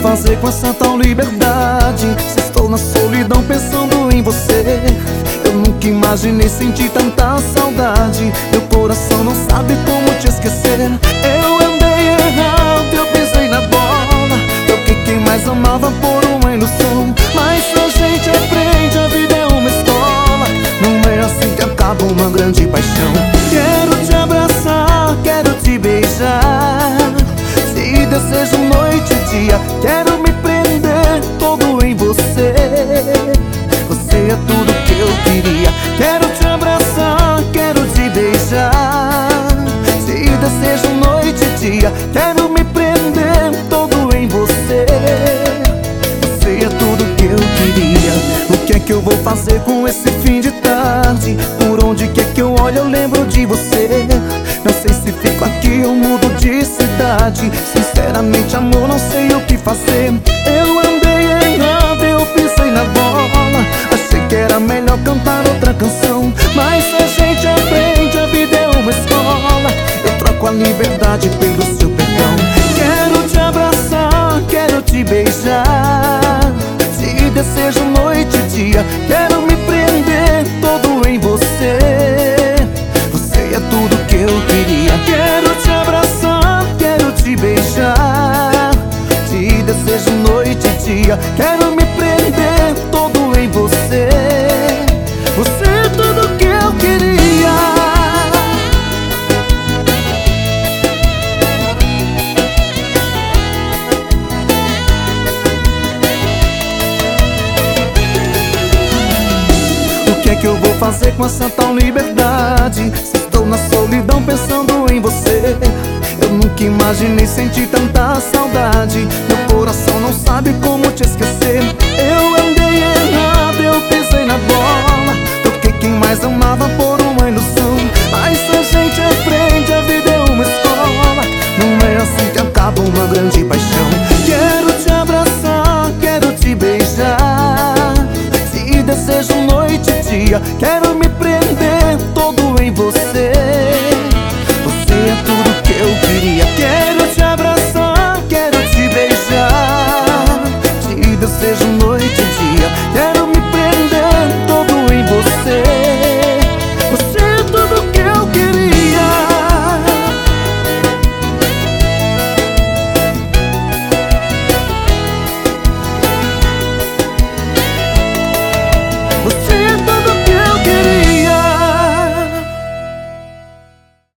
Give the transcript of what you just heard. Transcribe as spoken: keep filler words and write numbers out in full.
fazer com essa tal liberdade? Se estou na solidão pensando em você, eu nunca imaginei sentir tanta saudade. Meu coração não sabe como te esquecer. Eu andei errado, eu pisei na bola, troquei quem mais amava por uma ilusão. Mas a gente aprende, a vida é uma escola, não é assim que acaba uma grande paixão. Quero te abraçar, quero te beijar, te desejo noite e dia. Quero me prender todo em você, você é tudo que eu queria. Quero te abraçar, quero te beijar, te desejo noite e dia. Quero me prender todo em você, você é tudo que eu queria. O que é que eu vou fazer com esse fim de tarde? Por onde quer que eu olhe eu lembro de você. Não sei se fico aqui ou mudo de cidade. Sinceramente, amor, não sei o que fazer. Eu andei errado, eu pisei na bola, achei que era melhor cantar outra canção. Mas a gente aprende, a vida é uma escola, eu troco a liberdade pelo seu perdão. Quero te abraçar, quero te beijar, te desejo noite e dia. Quero me prender todo em você, você é tudo que eu queria. Quero te abraçar, quero te beijar, te desejo noite e dia. Quero me prender todo em você, você é tudo que eu queria. O que é que eu vou fazer com essa tal liberdade? Se estou na solidão pensando em você, eu nunca imaginei sentir tanta saudade.